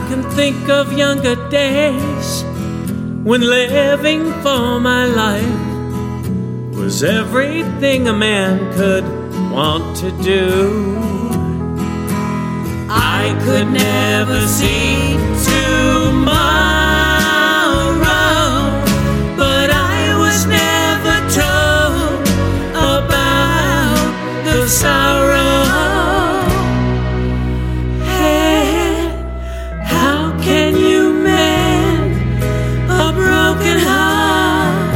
can think of younger days when living for my life was everything a man could want to do. I could never see tomorrow, but I was never told about the sorrow. Hey, how can you mend a broken heart?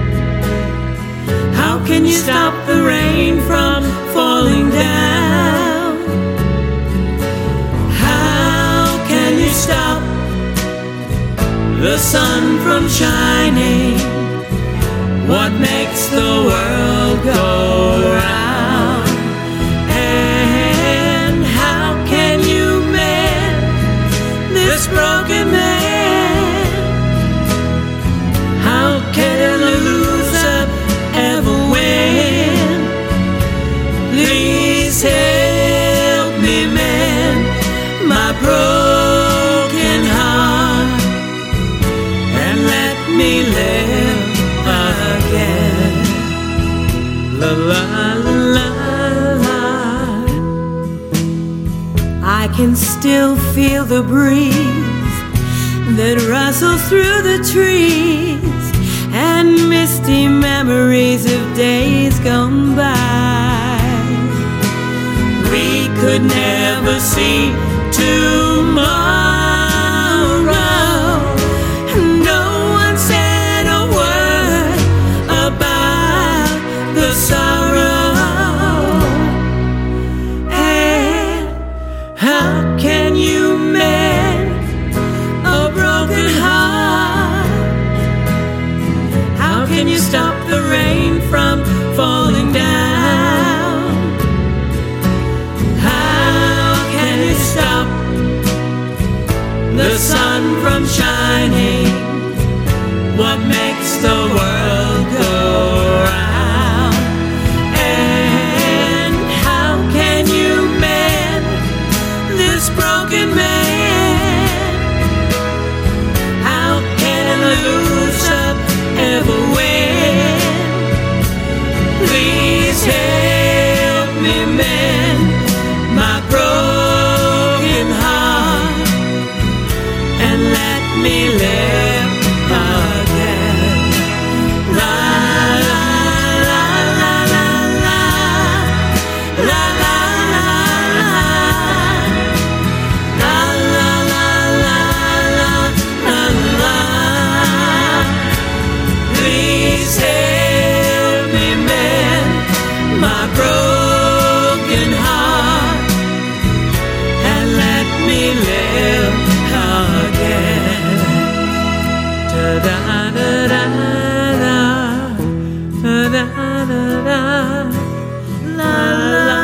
How can you stop the rain from falling down? How can you stop the sun from shining? What makes the world go round? And how can you mend this broken man? How can a loser ever win? Please help me mend my broken heart and let me live again. La la la la. I can still feel the breeze that rustles through the trees and misty memories of days gone by. We could never see tomorrow. No one said a word about the sorrow. And how can you mend a broken heart? How can you stop the rain from falling down? How can you stop the sun from shining? What makes the world go round? And how can you mend this broken man? How can a loser ever win? Please help me mend my broken heart and let me live again. La la la la la la la la la la la la la. Please help me mend my broken heart and let me live again. Da da da da da da da da la la.